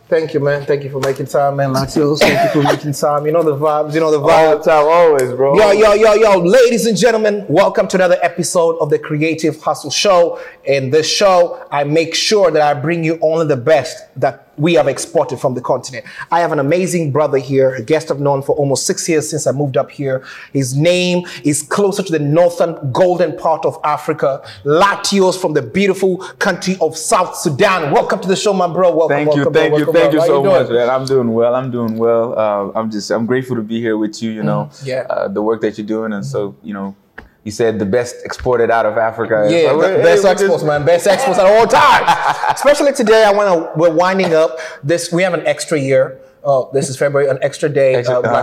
Thank you, man. Thank you for making time, man. Latios, thank you for making time. You know the vibes. All the time, always, bro. Yo. Ladies and gentlemen, welcome to another episode of the Creative Hustle Show. In this show, I make sure that I bring you only the best that we have exported from the continent. I have an amazing brother here, a guest I've known for almost 6 years since I moved up here. His name is closer to the northern golden part of Africa. Latios from the beautiful country of South Sudan. Welcome to the show, my bro. Welcome. Thank you so much, man. I'm doing well. I'm grateful to be here with you. The work that you're doing, and so you said the best exported out of Africa. Yeah, best exports, man. Best exports at all times. Especially today, we're winding up this. We have an extra year. This is February, an extra day.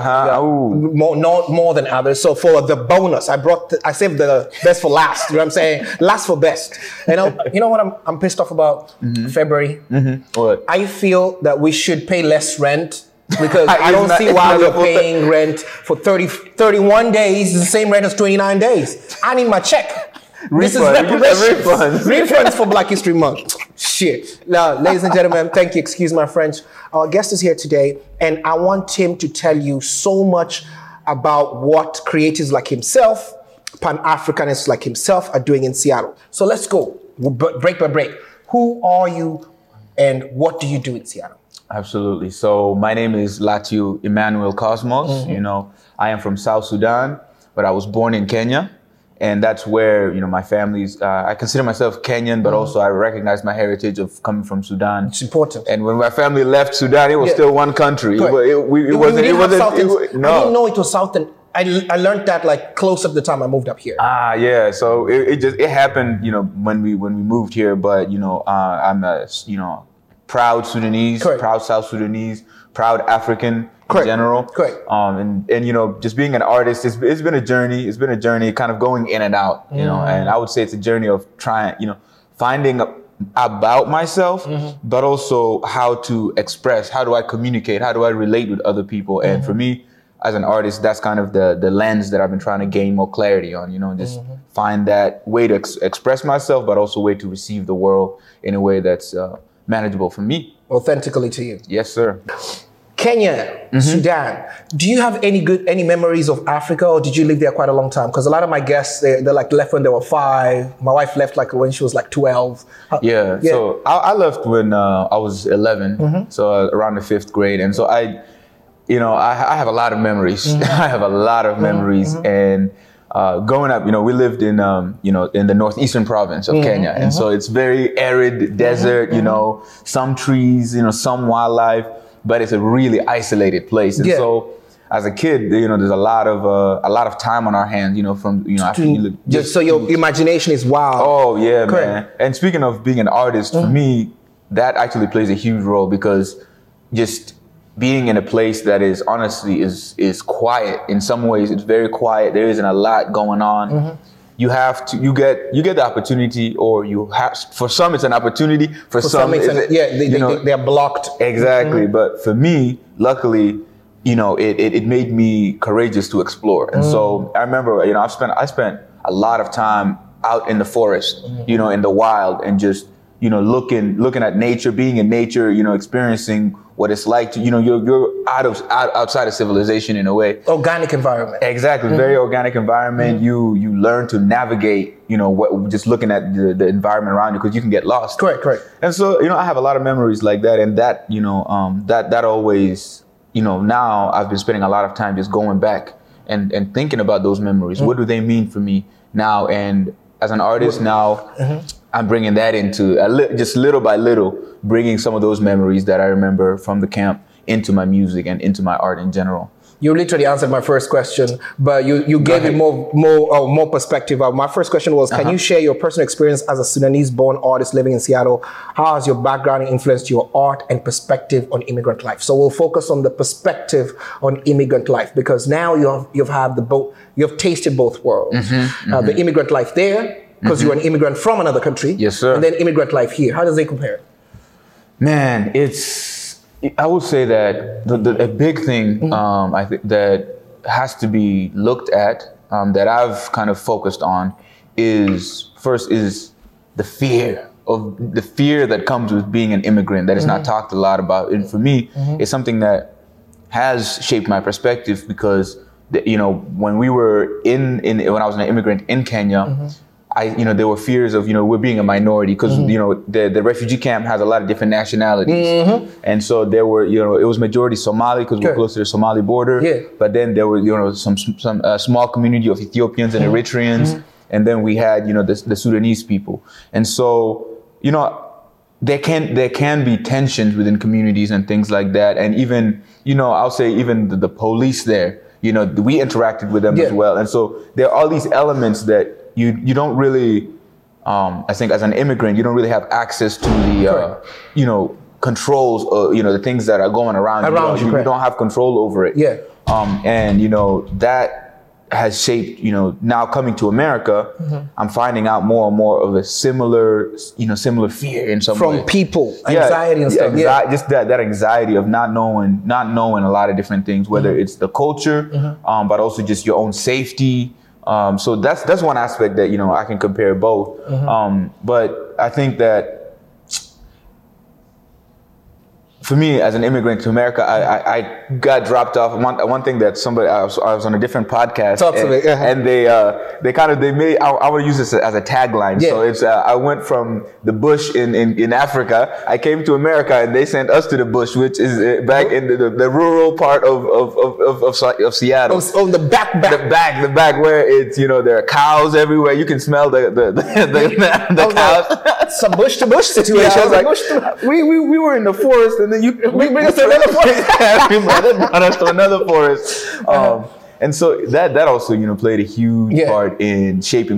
More than others. So for the bonus, I saved the best for last. You know what I'm saying? Last for best. You know what I'm pissed off about? February. What? I feel that we should pay less rent. Because I don't see why we're paying rent for 31 days, the same rent as 29 days. I need my check. This is reparations. Refunds for Black History Month. Shit. Now, ladies and gentlemen, thank you. Excuse my French. Our guest is here today, and I want him to tell you so much about what creatives like himself, Pan-Africanists like himself are doing in Seattle. So let's go, break by break. Who are you, and what do you do in Seattle? Absolutely. So my name is Latiu Emmanuel Cosmos. I am from South Sudan, but I was born in Kenya. And that's where, my family's, I consider myself Kenyan, but also I recognize my heritage of coming from Sudan. It's important. And when my family left Sudan, it was still one country. No. I didn't know it was Southern. I learned that like close up the time I moved up here. Yeah. So it happened, when we moved here. But I'm a proud Sudanese, proud South Sudanese, proud African in general. Correct. And just being an artist, it's been a journey. It's been a journey, kind of going in and out. And I would say it's a journey of trying, finding about myself, but also how to express. How do I communicate? How do I relate with other people? And for me, as an artist, that's kind of the lens that I've been trying to gain more clarity on. Just find that way to express myself, but also a way to receive the world in a way that's manageable for me. Authentically to you. Yes, sir. Kenya, Sudan. Do you have any memories of Africa, or did you live there quite a long time? Because a lot of my guests, they're like left when they were 5. My wife left like when she was like 12. Yeah. So I left when I was 11, so around the 5th grade. And so I have a lot of memories. I have a lot of memories. And growing up, we lived in the northeastern province of Kenya. And so it's very arid desert, some trees, some wildlife, but it's a really isolated place. And so as a kid, there's a lot of time on our hands, after you live. So your imagination is wild. Oh yeah, man. And speaking of being an artist, for me, that actually plays a huge role, because just being in a place that is honestly is quiet. In some ways, it's very quiet. There isn't a lot going on. You get the opportunity, or for some it's an opportunity. For some they're blocked. Exactly. But for me, luckily, it made me courageous to explore. And so I remember, I spent a lot of time out in the forest, in the wild, and just looking at nature, being in nature, experiencing what it's like to, you're outside of civilization in a way. Organic environment. Exactly. Very organic environment. You learn to navigate, just looking at the environment around you, because you can get lost. Correct. And so, I have a lot of memories like that. And that, that always, now I've been spending a lot of time just going back and thinking about those memories. What do they mean for me now? And as an artist now, I'm bringing that into just little by little, bringing some of those memories that I remember from the camp into my music and into my art in general. You literally answered my first question, but you gave it more perspective. My first question was, can you share your personal experience as a Sudanese-born artist living in Seattle? How has your background influenced your art and perspective on immigrant life? So we'll focus on the perspective on immigrant life, because now you've tasted both worlds. The immigrant life there, because you're an immigrant from another country. Yes, sir. And then immigrant life here. How does they compare? Man, I would say that a big thing I think that has to be looked at, that I've kind of focused on, is the fear the fear that comes with being an immigrant that is not talked a lot about. And for me, it's something that has shaped my perspective because, when we were when I was an immigrant in Kenya, there were fears of, we're being a minority because, the refugee camp has a lot of different nationalities. And so there were, it was majority Somali because we're close to the Somali border. Yeah. But then there were, some small community of Ethiopians and Eritreans. And then we had, the Sudanese people. And so, there can be tensions within communities and things like that. And even, I'll say even the police there, we interacted with them as well. And so there are all these elements that you don't really, I think as an immigrant, you don't really have access to the, controls, the things that are going around you. You don't have control over it. Yeah. And, that has shaped, now coming to America, I'm finding out more and more of a similar fear in some way. From people, anxiety and stuff. Just that anxiety of not knowing a lot of different things, whether it's the culture, but also just your own safety. So that's one aspect that, I can compare both. But I think that for me, as an immigrant to America, I got dropped off. One thing that I was on a different podcast, and they made. I would use this as a tagline. Yeah. So it's I went from the bush in Africa. I came to America, and they sent us to the bush, which is back in the rural part of Seattle. Oh, the back where it's there are cows everywhere. You can smell the cows. Some bush to bush situation. Yeah, I was like, we were in the forest, and then you bring us to another forest. And so that also played a huge part in shaping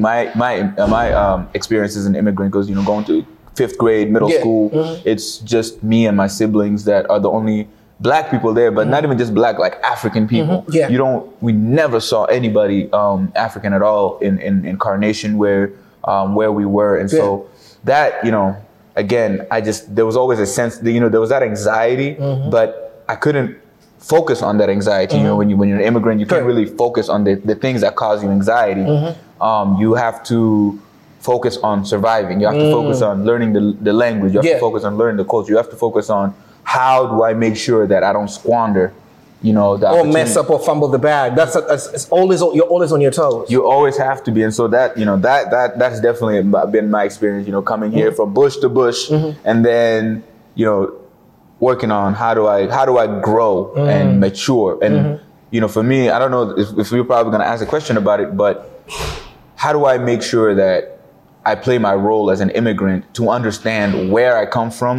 my experience as an immigrant, because going to 5th grade, middle school, it's just me and my siblings that are the only Black people there, but not even just Black, like African people. We never saw anybody African at all in Carnation where we were, and so that again, there was always a sense that, there was that anxiety, but I couldn't focus on that anxiety. When you're an immigrant, you can't really focus on the things that cause you anxiety. You have to focus on surviving. You have to focus on learning the language. You have to focus on learning the culture. You have to focus on how do I make sure that I don't squander, or mess up or fumble the bag. It's always, you're always on your toes. You always have to be, and so that that's definitely been my experience. Coming here from bush to bush, and then working on how do I grow and mature. And for me, I don't know if we're probably going to ask a question about it, but how do I make sure that I play my role as an immigrant to understand where I come from,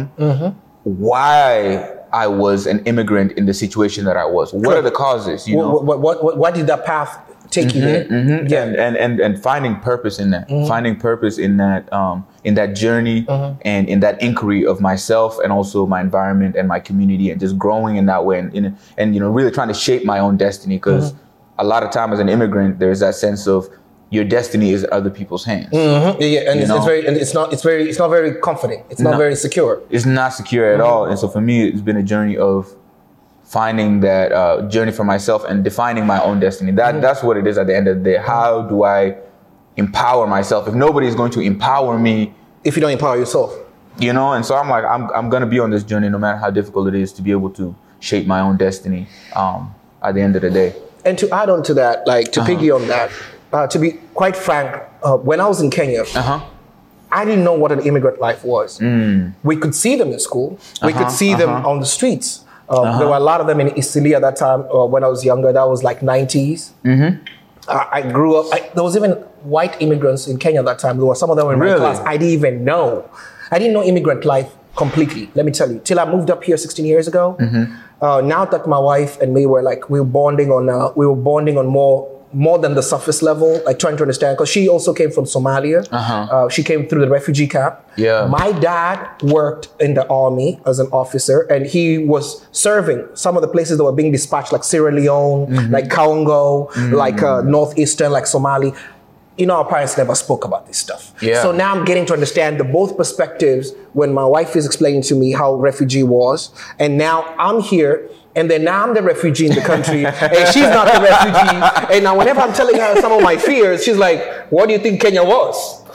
why I was an immigrant in the situation that I was. What are the causes? What did that path take you there? And finding purpose in that, finding purpose in that journey, and in that inquiry of myself and also my environment and my community, and just growing in that way, and really trying to shape my own destiny. Because a lot of time as an immigrant, there's that sense of your destiny is in other people's hands. It's not very comforting. It's not very secure. It's not secure at all. And so for me, it's been a journey of finding that journey for myself and defining my own destiny. That's what it is at the end of the day. How do I empower myself? If nobody's going to empower me, if you don't empower yourself, and so I'm like, I'm going to be on this journey no matter how difficult it is to be able to shape my own destiny at the end of the day. And to add on to that, to piggy on that, to be quite frank, when I was in Kenya, I didn't know what an immigrant life was. We could see them in school. We could see them on the streets. There were a lot of them in Eastleigh at that time when I was younger. That was like 90s. I grew up. There was even white immigrants in Kenya at that time. There were some of them in my class. I didn't even know. I didn't know immigrant life completely, let me tell you. Till I moved up here 16 years ago. Now that my wife and me were bonding on more than the surface level, trying to understand, because she also came from Somalia. She came through the refugee camp. My dad worked in the army as an officer, and he was serving some of the places that were being dispatched, like Sierra Leone, like Congo, northeastern, like Somali. Our parents never spoke about this stuff. So now I'm getting to understand both perspectives when my wife is explaining to me how refugee was, and now I'm here. And then now I'm the refugee in the country, and she's not the refugee. And now whenever I'm telling her some of my fears, she's like, what do you think Kenya was?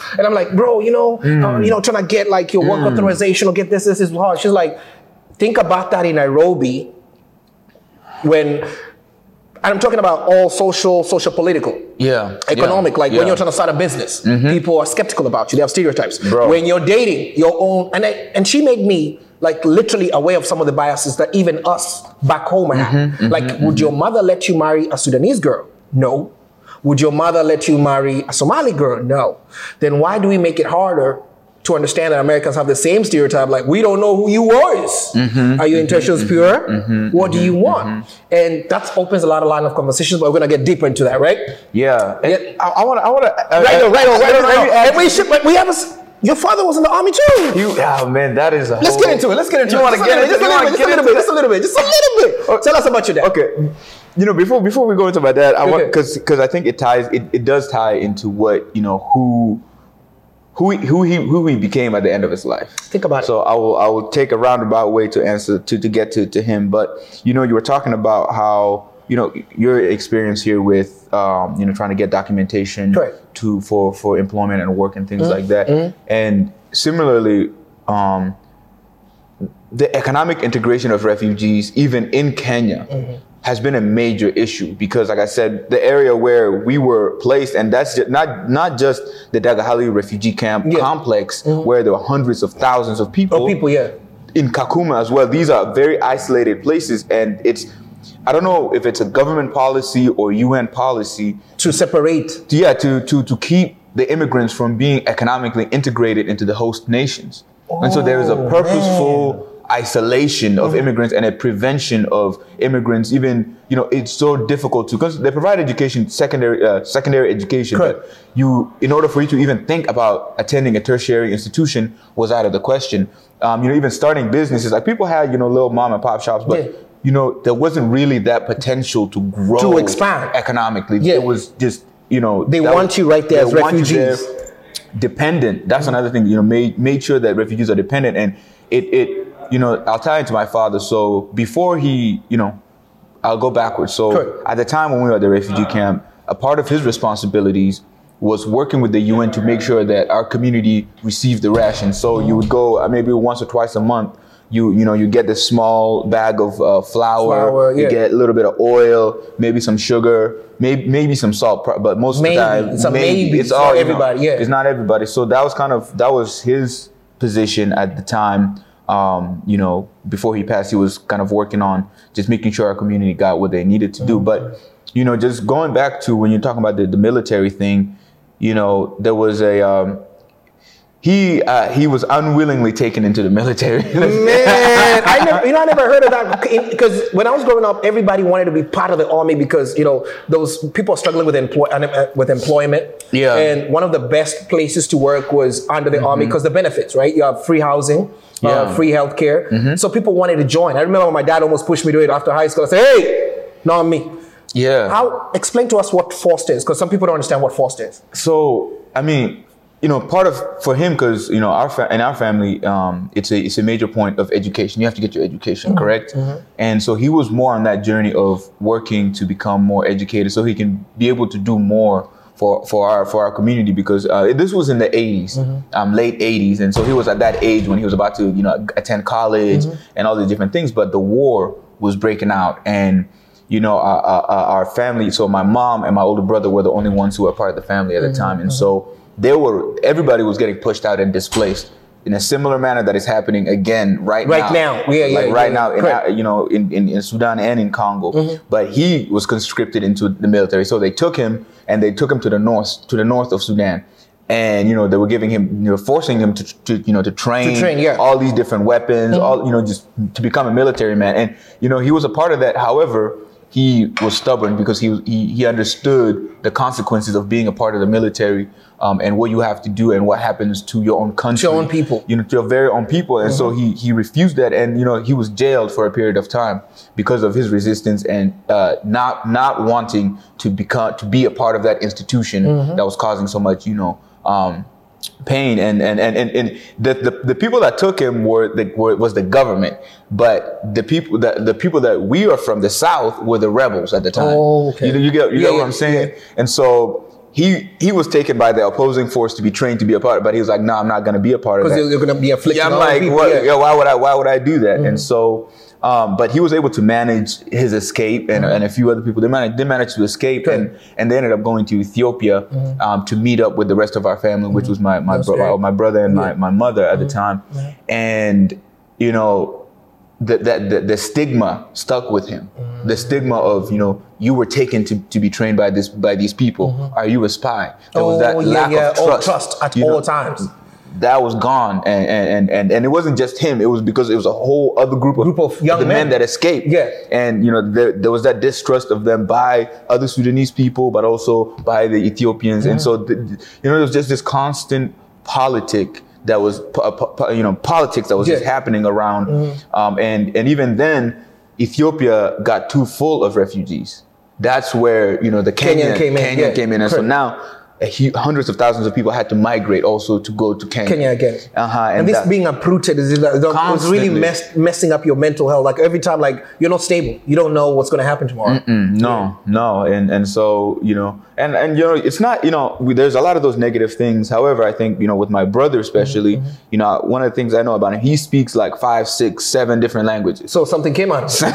And I'm like, bro, trying to get like your work authorization or get this is hard. She's like, think about that in Nairobi when, and I'm talking about all social, political, economic. Like when you're trying to start a business, people are skeptical about you. They have stereotypes. Bro. When you're dating your own, and she made me like literally aware of some of the biases that even us back home have. Would your mother let you marry a Sudanese girl? No. Would your mother let you marry a Somali girl? No. Then why do we make it harder to understand that Americans have the same stereotype, like, we don't know who you was. Are your intentions pure? What do you want? And that opens a lot of line of conversations, but we're going to get deeper into that, right? Yeah. I want to. Right on. And we have your father was in the army too. Man, that is Let's get into it. You want to get into it? Just a little bit. Tell us about your dad. Okay. Before we go into my dad, I want, because I think it does tie into what, who he became at the end of his life. Think about it. So I will take a roundabout way to answer to get to him. But you were talking about how your experience here with trying to get documentation for employment and work and things like that. And similarly, the economic integration of refugees, even in Kenya, has been a major issue because, like I said, the area where we were placed, and that's just not just the Dagahali refugee camp complex, where there were hundreds of thousands of people. In Kakuma as well. These are very isolated places, and I don't know if it's a government policy or UN policy to separate. To keep the immigrants from being economically integrated into the host nations. And so there is a purposeful isolation of immigrants and a prevention of immigrants. Even it's so difficult because they provide education, secondary education, but in order for you to even think about attending a tertiary institution was out of the question. Even starting businesses, like people had little mom and pop shops, but there wasn't really that potential to grow, to expand economically. It was just they want you right there as refugees. Dependent. That's another thing. Made sure that refugees are dependent, and it I'll tie into my father. So before he, I'll go backwards. So at the time when we were at the refugee camp, a part of his responsibilities was working with the UN to make sure that our community received the ration. So you would go maybe once or twice a month. You get this small bag of flour. You get a little bit of oil, maybe some sugar, maybe some salt. But most of the time, it's all everybody. It's not everybody. So that was his position at the time. Before he passed, he was kind of working on just making sure our community got what they needed to do. But, just going back to when you're talking about the military thing, there was he was unwillingly taken into the military. Man, I never heard of that, because when I was growing up, everybody wanted to be part of the army because, those people are struggling with employment. Yeah. And one of the best places to work was under the army because the benefits, right? You have free housing, free healthcare. So people wanted to join. I remember when my dad almost pushed me to it after high school. I said, hey, not me. Yeah. Explain to us what FOST is, because some people don't understand what FOST is. So, part of, for him, because, in our family, it's a major point of education. You have to get your education, correct? And so he was more on that journey of working to become more educated so he can be able to do more for our community, because this was in the 80s, late 80s. And so he was at that age when he was about to, attend college and all these different things. But the war was breaking out, and our family, so my mom and my older brother were the only ones who were part of the family at the time. And so everybody was getting pushed out and displaced in a similar manner that is happening again right now. Now, in Sudan and in Congo. But he was conscripted into the military. So they took him to the north of Sudan. And, they were giving him, forcing him to train all these different weapons, just to become a military man. And, he was a part of that. However, he was stubborn because he understood the consequences of being a part of the military, and what you have to do and what happens to your own country, to your own people, to your very own people. And so he refused that, and he was jailed for a period of time because of his resistance and not wanting to be a part of that institution that was causing so much pain. And the people that took him was the government, but the people that we are from the South were the rebels at the time. Oh, okay. You get what I'm saying? Yeah. And so he was taken by the opposing force to be trained to be a part of it, but he was like, no, I'm not going to be a part of that. Because you're going to be afflicted. Yeah, I'm like, why would I do that? And so, but he was able to manage his escape, and a few other people, they managed to escape, and they ended up going to Ethiopia to meet up with the rest of our family, which was my brother and my mother at the time. And, you know, the stigma stuck with him. The stigma of, you know, you were taken to be trained by these people. Are you a spy? There was that lack of trust at all times. That was gone, and it wasn't just him. It was because it was a whole other group of young men that escaped. Yeah, and you know there was that distrust of them by other Sudanese people, but also by the Ethiopians, and so you know there was just this constant politics that was just happening around, and even then Ethiopia got too full of refugees. That's where, you know, the Kenya came in, and so now hundreds of thousands of people had to migrate also to go to Kenya again. And this being uprooted is really messing up your mental health. Like every time, like you're not stable. You don't know what's going to happen tomorrow. No. And so, you know, and you know, it's not, you know, there's a lot of those negative things. However, I think, you know, with my brother especially, you know, one of the things I know about him, he speaks like 5, 6, 7 different languages. So something came out of him.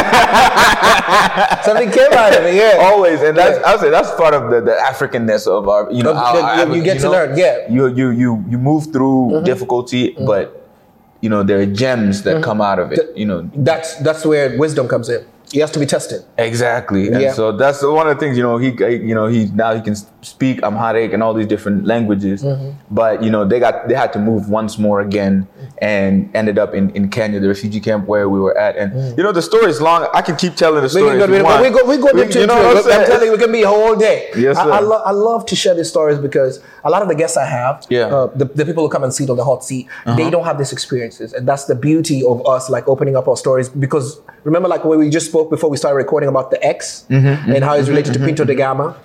Something came out of it, yeah. Always, and I would say that's part of the Africanness of our, you know, you get to learn, yeah. You move through difficulty, but you know there are gems that come out of it. You know, that's where wisdom comes in. He has to be tested. Exactly, and so that's one of the things. You know, he now he can speak Amharic and all these different languages, but you know they had to move once more again and ended up in Kenya, the refugee camp where we were at. And you know the story is long. I can keep telling the story. We go into it. I'm telling you, we can be a whole day. Yes, sir. I love to share these stories because a lot of the guests I have, the people who come and sit on the hot seat, they don't have these experiences, and that's the beauty of us, like opening up our stories. Because remember, like when we just spoke before we started recording about the X and how it's related to Pinto da Gama.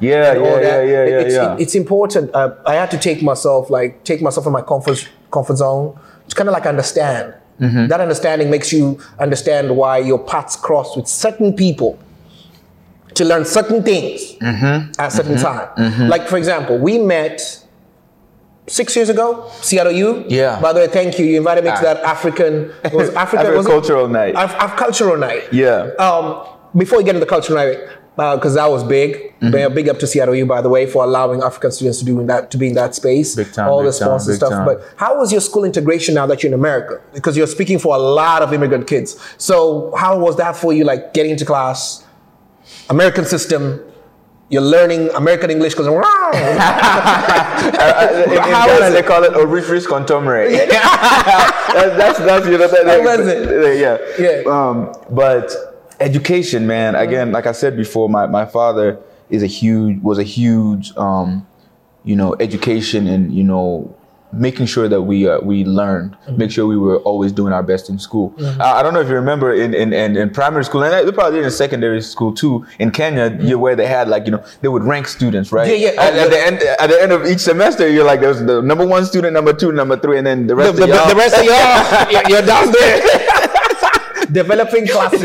It's important. I had to take myself from my comfort zone to kind of like understand. That understanding makes you understand why your paths cross with certain people to learn certain things at certain time. Like for example, we met 6 years ago, CROU. Yeah. By the way, thank you. You invited me to that African cultural night. Cultural night. Yeah. Before we get into the cultural night, because that was big. Big up to CROU, by the way, for allowing African students to be in that space. Big time. All the sponsors stuff. Time. But how was your school integration now that you're in America? Because you're speaking for a lot of immigrant kids. So how was that for you? Like getting into class, American system. You're learning American English because in Ghana they call it Orifris Contomere. that's you know that. But education, man. Again, like I said before, my father was a huge you know, education and, you know, making sure that we learned, make sure we were always doing our best in school. I don't know if you remember in primary school, and they probably did in secondary school too, in Kenya, where they had like, you know, they would rank students, right? At the end of each semester, you're like, there's the number 1 student, number 2, number 3, and then the rest of y'all. The rest of y'all, you're down there. Developing classes.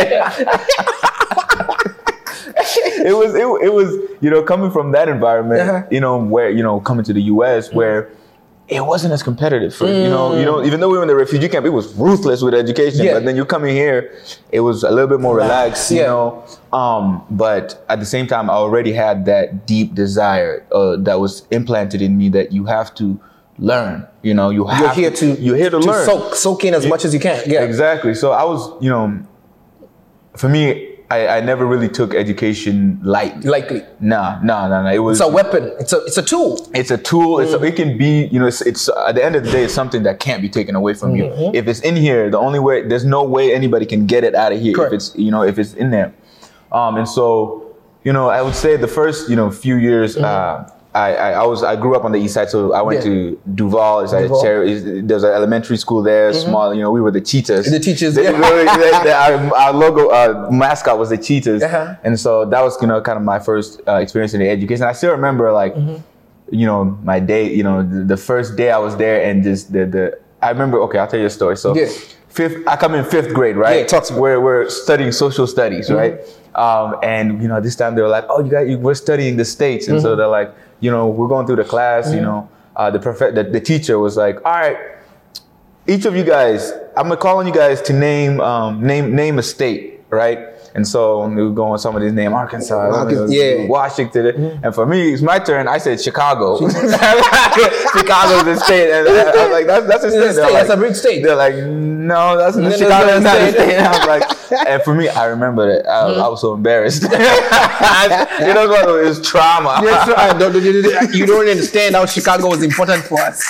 It was, you know, coming from that environment, you know, where, you know, coming to the US where it wasn't as competitive for, you know, even though we were in the refugee camp, it was ruthless with education. But then you coming here, it was a little bit more relaxed, you know. But at the same time, I already had that deep desire that was implanted in me that you have to learn. You know, you're here to learn. Soak in as much as you can. Yeah, exactly. So I was, you know, for me, I never really took education lightly. No. It's a weapon. It's a tool. It's a tool. It can be, you know, it's at the end of the day, it's something that can't be taken away from you. If it's in here, there's no way anybody can get it out of here. Correct. If it's in there. And so, you know, I would say the first, you know, few years, I grew up on the east side, so I went to Duval. There's an elementary school there, small. You know, we were the cheetahs. The teachers. Our logo, our mascot was the cheetahs, and so that was, you know, kind of my first experience in the education. I still remember, like, you know, my day. You know, the first day I was there, and just I remember. Okay, I'll tell you a story. So. I come in 5th grade, right? Yeah, talk to me. Where we're studying social studies, right? And this time they were like, "Oh, we're studying the States," and so they're like, we're going through the class. The teacher was like, "All right, each of you guys, I'm calling you guys to name a state, right?" And so we were going with somebody's name, Arkansas, Washington. And for me, it's my turn. I said Chicago. Chicago's a state. And I was like, that's a state. That's a big state. They're like, no, that's Chicago's not a state. And I was like, and for me, I remember that. I was so embarrassed. It was trauma. You don't understand how Chicago was important for us.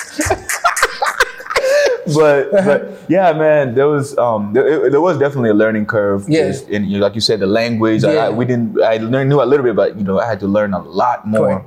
but yeah, man, there was definitely a learning curve. Yes. And like you said, the language. I knew a little bit, but I had to learn a lot more.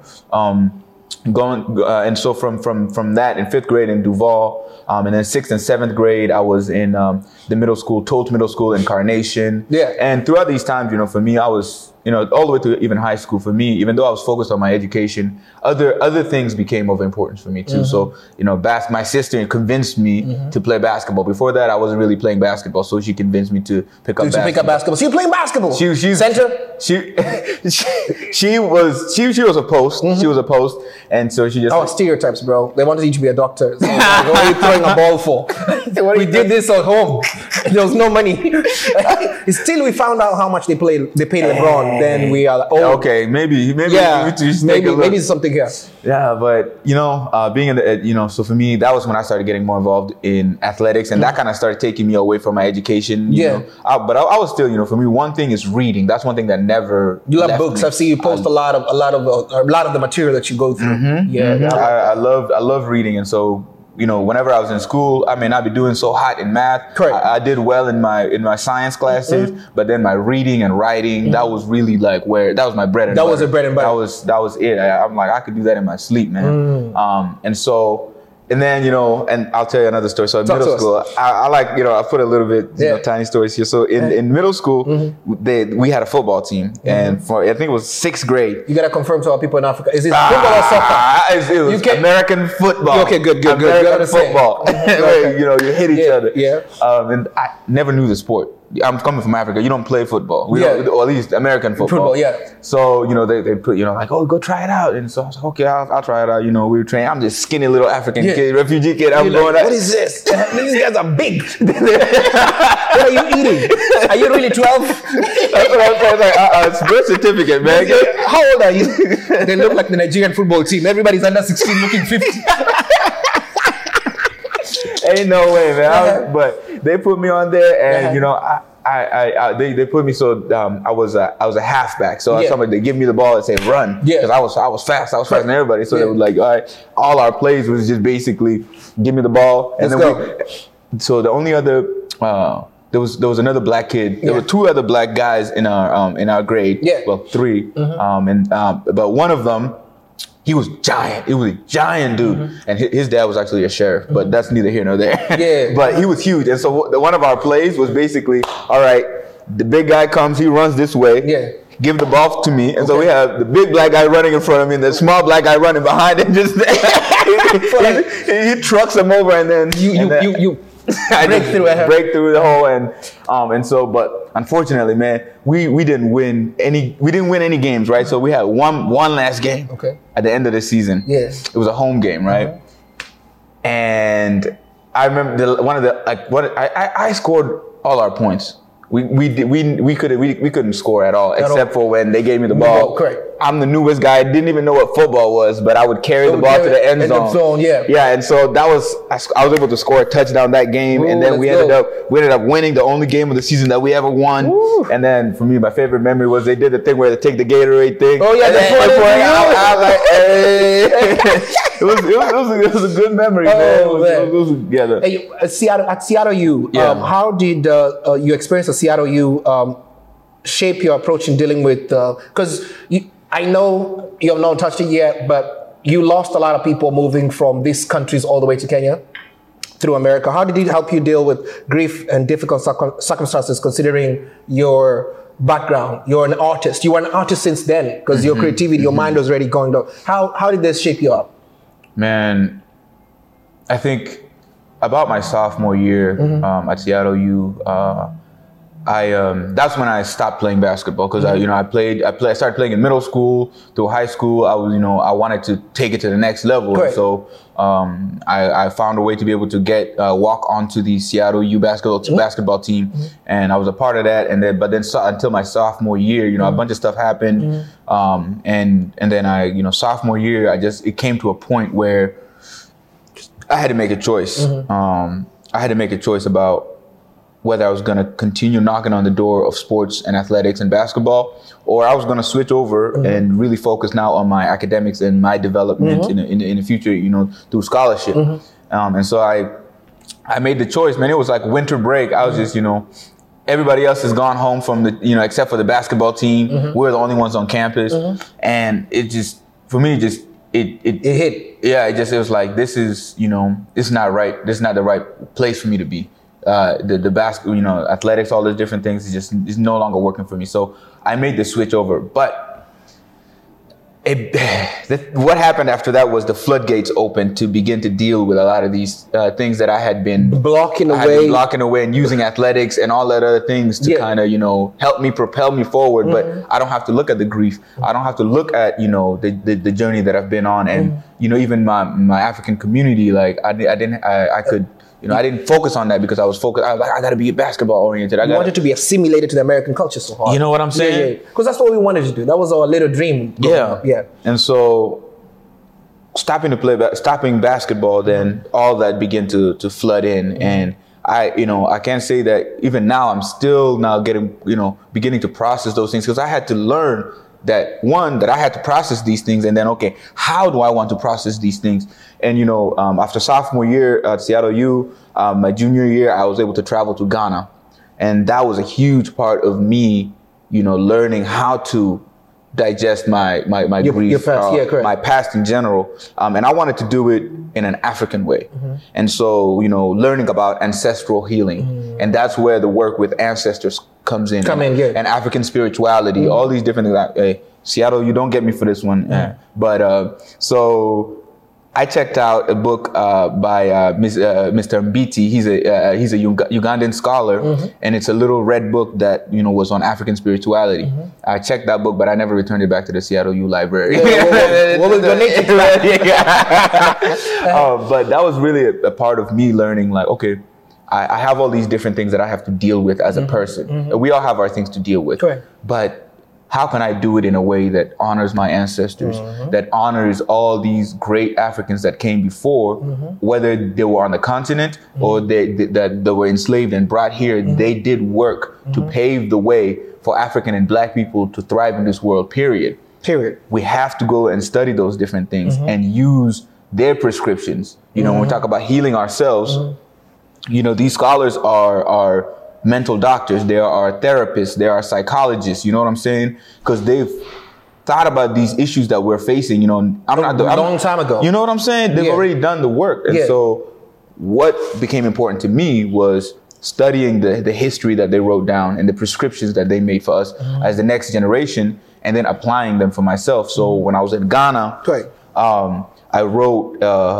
And so from that in 5th grade in Duval, and then 6th and 7th grade, I was in the middle school, Totes Middle School in Carnation. Yeah. And throughout these times, for me, I was all the way to even high school. For me, even though I was focused on my education, other things became of importance for me too. So, my sister convinced me to play basketball. Before that, I wasn't really playing basketball, so she convinced me to pick up basketball. So you're playing basketball? She's center? She was a post. She was a post, and so she just. Oh, stereotypes, bro. They wanted you to be a doctor. So like, what are you throwing a ball for? We did this at home. There was no money. Still, we found out how much they paid LeBron. Then we are like, oh, okay, maybe it's something here. Yeah, but being in the so for me, that was when I started getting more involved in athletics, and that kind of started taking me away from my education. But I was still, for me, one thing is reading. That's one thing that never. You love books. I've seen you post a lot of the material that you go through. I love reading, and so. Whenever I was in school, I may not be doing so hot in math. Correct. I did well in my science classes, but then my reading and writing, that was really like that was my bread and butter. That was your bread and butter. That was it. I'm like, I could do that in my sleep, man. And so. And then, and I'll tell you another story. So in middle school, I like, I put a little bit, tiny stories here. So in middle school, we had a football team. And I think it was 6th grade. You got to confirm to our people in Africa. Is it football or soccer? It was American football. Okay, good. American football. Where, you hit each other. Yeah. And I never knew the sport. I'm coming from Africa. You don't play football. We don't, or at least American football. So, they put, like, oh, go try it out. And so I was like, okay, I'll try it out. We were training. I'm just skinny little African kid, refugee kid. I'm going, what is this? These guys are big. What are you eating? Are you really 12? That's what I'm saying. Like, it's birth certificate, man. How old are you? They look like the Nigerian football team. Everybody's under 16 looking 50. Ain't no way, man. But they put me on there, and they put me so I was a halfback. So they give me the ball and say run, because I was fast. I was faster than everybody. So they were like, all right, all our plays was just basically give me the ball, and so the only other there was another black kid. There were 2 other black guys in our grade. Well, 3, but one of them. He was giant. It was a giant dude. And his dad was actually a sheriff, but that's neither here nor there. But he was huge. And so one of our plays was basically, all right, the big guy comes, he runs this way. Give the ball to me. And so we have the big black guy running in front of me and the small black guy running behind him. Just he trucks him over, and then you break through the hole, and so, but unfortunately, man, we didn't win any games, right? So we had one last game at the end of the season. It was a home game, right? And I remember I scored all our points. We couldn't score at all, except for when they gave me the ball. Correct. I'm the newest guy. I didn't even know what football was, but I would carry the ball to the end zone. And so I was able to score a touchdown that game, and then we ended up winning the only game of the season that we ever won. Woo. And then for me, my favorite memory was they did the thing where they take the Gatorade thing. Oh yeah, I was like, hey. It was a good memory, man. Hey, at Seattle U, how did your experience at Seattle U shape your approach in dealing with? Because I know you have not touched it yet, but you lost a lot of people moving from these countries all the way to Kenya through America. How did it help you deal with grief and difficult circumstances, considering your background? You're an artist. You were an artist since then, because your creativity, your mind was already going down. How did this shape you up? Man, I think about my sophomore year at Seattle U, that's when I stopped playing basketball because I started playing in middle school through high school. I wanted to take it to the next level. Correct. So I found a way to be able to walk onto the Seattle U basketball team, and I was a part of that. And then until my sophomore year, a bunch of stuff happened, and then sophomore year, it came to a point where I had to make a choice. I had to make a choice about whether I was going to continue knocking on the door of sports and athletics and basketball, or I was going to switch over and really focus now on my academics and my development in the future, through scholarship. And so I made the choice, man. It was like winter break. I was just, everybody else has gone home from except for the basketball team. We're the only ones on campus. And it just, for me, it hit. Yeah, it was like, this is, it's not right. This is not the right place for me to be. The basketball, athletics, all those different things is no longer working for me. So I made the switch over. But what happened after that was the floodgates opened to begin to deal with a lot of these things that I had been blocking away and using athletics and all that other things to kind of, help me propel me forward. But I don't have to look at the grief. I don't have to look at, the journey that I've been on. And, even my African community, like I didn't focus on that because I was focused. I was like, I got to be basketball oriented. I wanted to be assimilated to the American culture so hard. You know what I'm saying? Yeah. Because that's what we wanted to do. That was our little dream. Yeah. And so stopping basketball, then all that began to flood in. And I can't say that even now I'm still beginning to process those things because I had to learn that I had to process these things, and then, okay, how do I want to process these things? And, after sophomore year at Seattle U, my junior year, I was able to travel to Ghana. And that was a huge part of me, learning how to digest my grief, your past, my past in general. And I wanted to do it in an African way. And so, learning about ancestral healing. And that's where the work with ancestors comes in. And African spirituality, all these different things. Hey, Seattle, you don't get me for this one. But so I checked out a book by Mr. Mbiti. He's a Ugandan scholar, and it's a little red book that was on African spirituality. I checked that book, but I never returned it back to the Seattle U library. What was donated to that? But that was really a part of me learning, like, okay, I have all these different things that I have to deal with as a person. We all have our things to deal with. Correct. But how can I do it in a way that honors my ancestors, that honors all these great Africans that came before, whether they were on the continent or they were enslaved and brought here, they did work to pave the way for African and Black people to thrive in this world, period. We have to go and study those different things and use their prescriptions. When we talk about healing ourselves, these scholars are mental doctors, there are therapists, there are psychologists, you know what I'm saying? Because they've thought about these issues that we're facing, a long time ago. You know what I'm saying? They've already done the work. And so what became important to me was studying the history that they wrote down and the prescriptions that they made for us as the next generation, and then applying them for myself. So when I was in Ghana, I wrote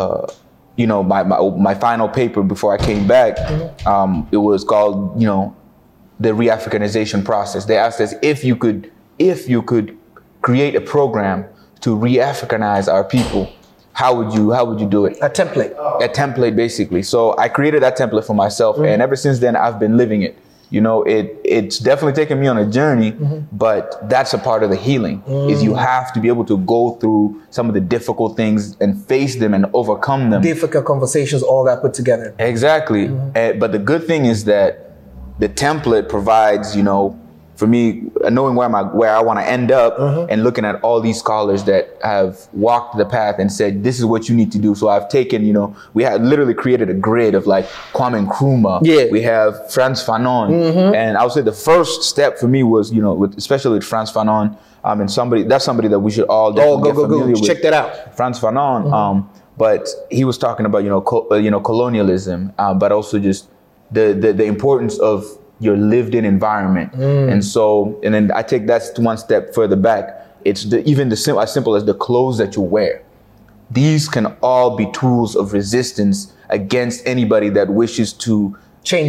my final paper before I came back. It was called, the re-Africanization process. They asked us if you could create a program to re-Africanize our people, how would you do it? A template, basically. So I created that template for myself, and ever since then I've been living it. It's definitely taken me on a journey, but that's a part of the healing, is you have to be able to go through some of the difficult things and face them and overcome them. Difficult conversations, all that put together. Exactly. But the good thing is that the template provides, for me, knowing where I want to end up, and looking at all these scholars that have walked the path and said, this is what you need to do. So I've taken, we had literally created a grid of like Kwame Nkrumah. We have Frantz Fanon. And I would say the first step for me was, especially with Frantz Fanon, and somebody that we should all definitely get familiar with. Check that out. Frantz Fanon. But he was talking about, colonialism, but also just the importance of your lived in environment. And then I take that one step further back. It's as simple as the clothes that you wear. These can all be tools of resistance against anybody that wishes to change you.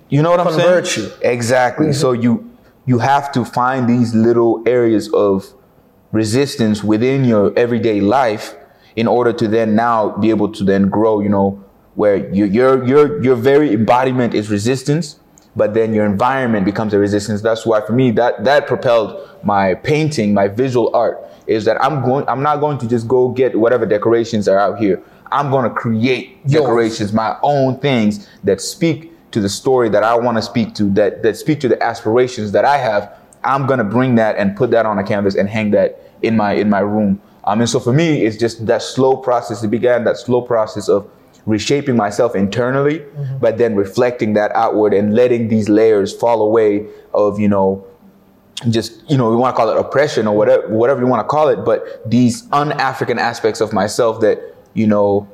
You know what I'm saying? Convert you. Exactly. So you have to find these little areas of resistance within your everyday life in order to then now be able to then grow, you know, where your very embodiment is resistance, but then your environment becomes a resistance. That's why for me that propelled my painting, my visual art, is that I'm not going to just go get whatever decorations are out here. I'm going to create decorations, my own things that speak to the story that I want to speak to, that speak to the aspirations that I have. I'm going to bring that and put that on a canvas and hang that in my room. And so for me, it's just that slow process. It began that slow process of reshaping myself internally, but then reflecting that outward and letting these layers fall away of, you know, just, you know, we want to call it oppression or whatever you want to call it, but these un-African aspects of myself that, you know,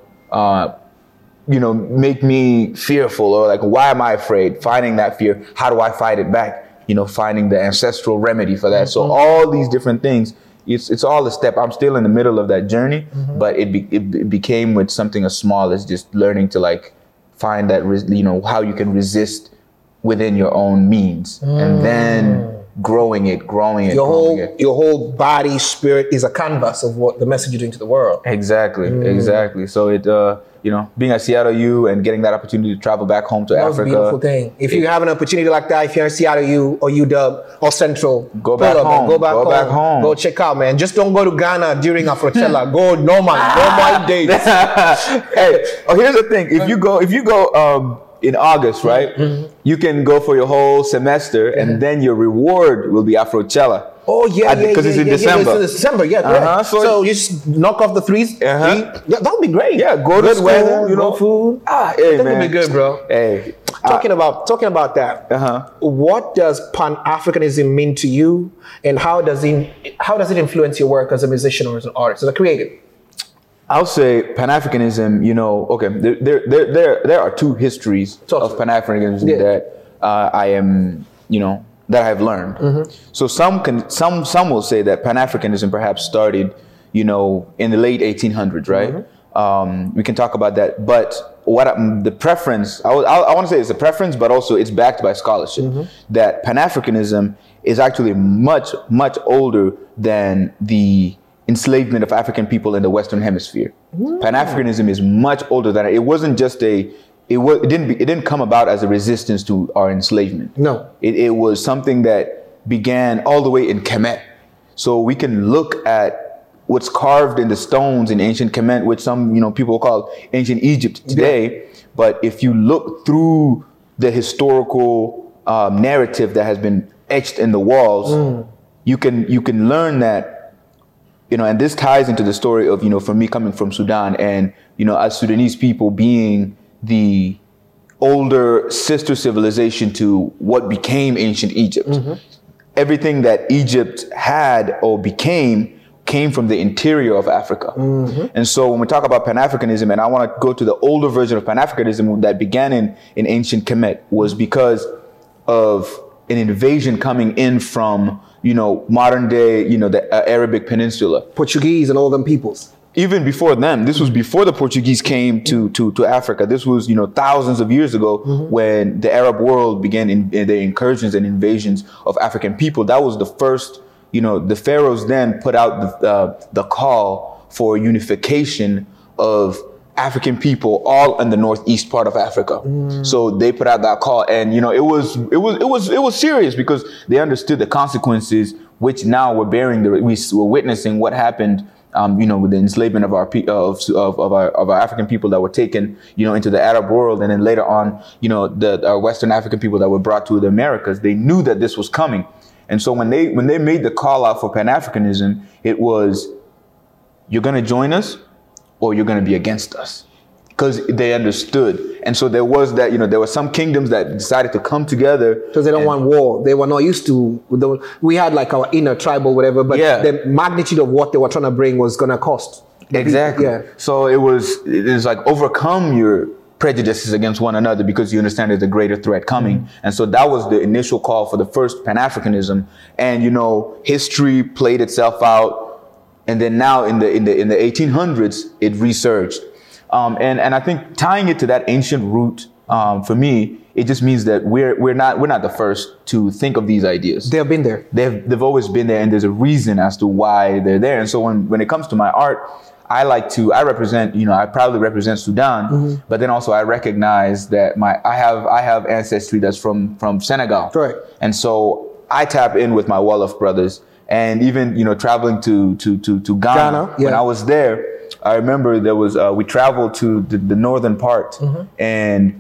make me fearful, or like, why am I afraid? Finding that fear, how do I fight it back? You know, finding the ancestral remedy for that. So all these different things, it's all a step. I'm still in the middle of that journey, but it became with something as small as just learning to like find that, you know, how you can resist within your own means, and then growing it. Your whole body, spirit is a canvas of what the message you're doing to the world. Exactly. So it, you know, being at Seattle U and getting that opportunity to travel back home to Africa. That's a beautiful thing. If you have an opportunity like that, if you're in Seattle U or UW or Central, go back home. Go back home. Go check out, man. Just don't go to Ghana during Afrochella. Go normal days. Hey, here's the thing. If you go in August, right? You can go for your whole semester, and then your reward will be Afrochella. Oh yeah, because it's in December. It's in December, yeah. So you just knock off the threes. Yeah, that would be great. Yeah, go to school, weather, you know, food. Hey, that would be good, bro. Hey, talking about that. What does Pan-Africanism mean to you, and how does it influence your work as a musician or as an artist, as a creative? I'll say Pan-Africanism, you know, okay, there are two histories of Pan-Africanism that I am, you know, that I've learned. So some will say that Pan-Africanism perhaps started, you know, in the late 1800s, right? We can talk about that, but the preference, I want to say it's a preference, but also it's backed by scholarship, that Pan-Africanism is actually much, much older than the enslavement of African people in the Western Hemisphere. Pan-Africanism is much older than it. It wasn't just it didn't come about as a resistance to our enslavement. No. It was something that began all the way in Kemet. So we can look at what's carved in the stones in ancient Kemet, which some, you know, people call ancient Egypt today. Yeah. But if you look through the historical narrative that has been etched in the walls, you can learn that, you know, and this ties into the story of, you know, for me coming from Sudan and, you know, as Sudanese people being the older sister civilization to what became ancient Egypt. Everything that Egypt had or came from the interior of Africa. And so when we talk about Pan-Africanism, and I want to go to the older version of Pan-Africanism that began in ancient Kemet, was because of an invasion coming in from, you know, modern day, you know, the Arabic Peninsula. Portuguese and all them peoples. Even before them, this was before the Portuguese came to Africa. This was, you know, thousands of years ago when the Arab world began in their incursions and invasions of African people. That was the first, you know, the pharaohs then put out the call for unification of African people all in the northeast part of Africa. So they put out that call, and, you know, it was serious because they understood the consequences, which now we're bearing. We were witnessing what happened, you know, with the enslavement of our African people that were taken, you know, into the Arab world, and then later on, you know, our Western African people that were brought to the Americas. They knew that this was coming, and so when they made the call out for Pan-Africanism, it was, you're going to join us, or you're going to be against us, because they understood. And so there was that, you know, there were some kingdoms that decided to come together. Because they don't want war. They were not used to, we had like our inner tribe or whatever, but the magnitude of what they were trying to bring was going to cost. Exactly. So it was like overcome your prejudices against one another because you understand there's a greater threat coming. And so that was the initial call for the first Pan-Africanism. And, you know, history played itself out. And then now in the 1800s, it resurged. And I think tying it to that ancient root, for me, it just means that we're not the first to think of these ideas. They've been there. They've always been there, and there's a reason as to why they're there. And so when it comes to my art, I proudly represent Sudan, but then also I recognize that I have ancestry that's from Senegal. Right. And so I tap in with my Wolof brothers, and even traveling to Ghana. Yeah. When I was there, I remember there was we traveled to the northern part, and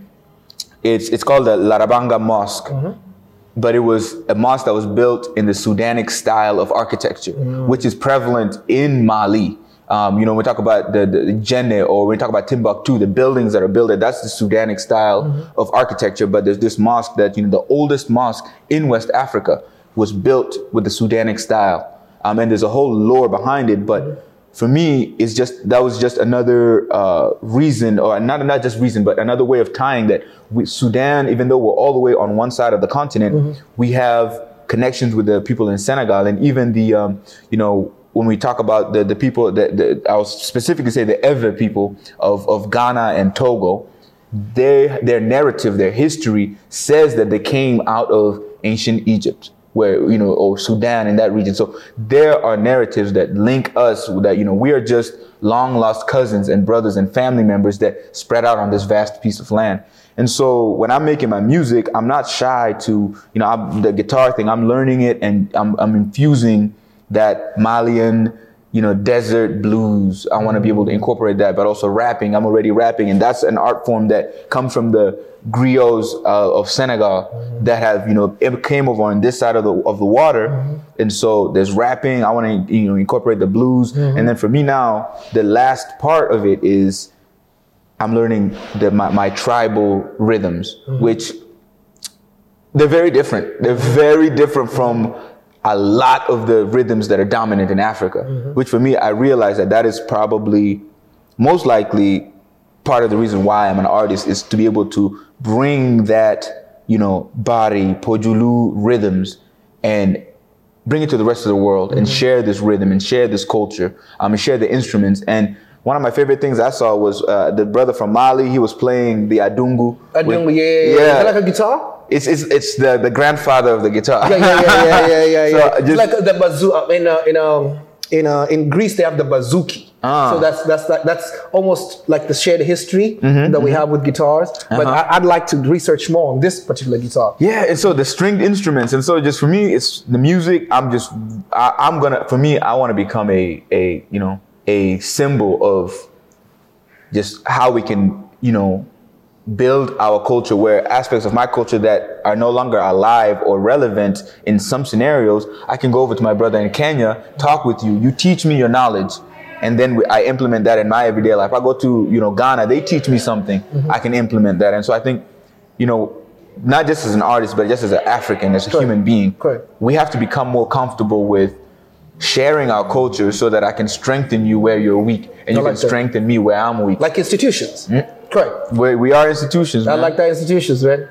it's called the Larabanga Mosque. But it was a mosque that was built in the Sudanic style of architecture, which is prevalent in Mali. When we talk about the Jenne, or when we talk about Timbuktu, the buildings that are built there, that's the Sudanic style of architecture. But there's this mosque that, the oldest mosque in West Africa was built with the Sudanic style. And there's a whole lore behind it. But for me, that was just another reason, or not just reason, but another way of tying that Sudan, even though we're all the way on one side of the continent, we have connections with the people in Senegal, and even the, when we talk about the people I'll specifically say the Ewe people of Ghana and Togo, their narrative, their history says that they came out of ancient Egypt, or Sudan, in that region. So there are narratives that link us, that, we are just long lost cousins and brothers and family members that spread out on this vast piece of land. And so when I'm making my music, I'm not shy to, the guitar thing, I'm learning it, and I'm infusing that Malian, desert blues. I want to be able to incorporate that, but also rapping. I'm already rapping, and that's an art form that comes from the griots of Senegal that have, it came over on this side of the water. And so there's rapping. I want to, incorporate the blues. And then for me now, the last part of it is I'm learning my tribal rhythms, which they're very different. They're very different from a lot of the rhythms that are dominant in Africa, which for me, I realize that is probably most likely part of the reason why I'm an artist, is to be able to bring that, Bari, Pojulu rhythms and bring it to the rest of the world and share this rhythm and share this culture, and share the instruments. And one of my favorite things I saw was the brother from Mali. He was playing the adungu. Adungu, yeah. Is that like a guitar? It's the grandfather of the guitar. Yeah. So it's like the bazooka. In Greece they have the bouzouki. So that's almost like the shared history that we have with guitars. But I'd like to research more on this particular guitar. Yeah, and so the stringed instruments, and so just for me, it's the music. I want to become a symbol of just how we can, build our culture, where aspects of my culture that are no longer alive or relevant in some scenarios, I can go over to my brother in Kenya, talk with you, you teach me your knowledge, and then I implement that in my everyday life. I go to, Ghana, they teach me something, I can implement that. And so I think, not just as an artist, but just as an African, as a human being, we have to become more comfortable with sharing our culture so that I can strengthen you where you're weak, and you can strengthen me where I'm weak. Like institutions. Correct. We are institutions, man. I like that, institutions, man.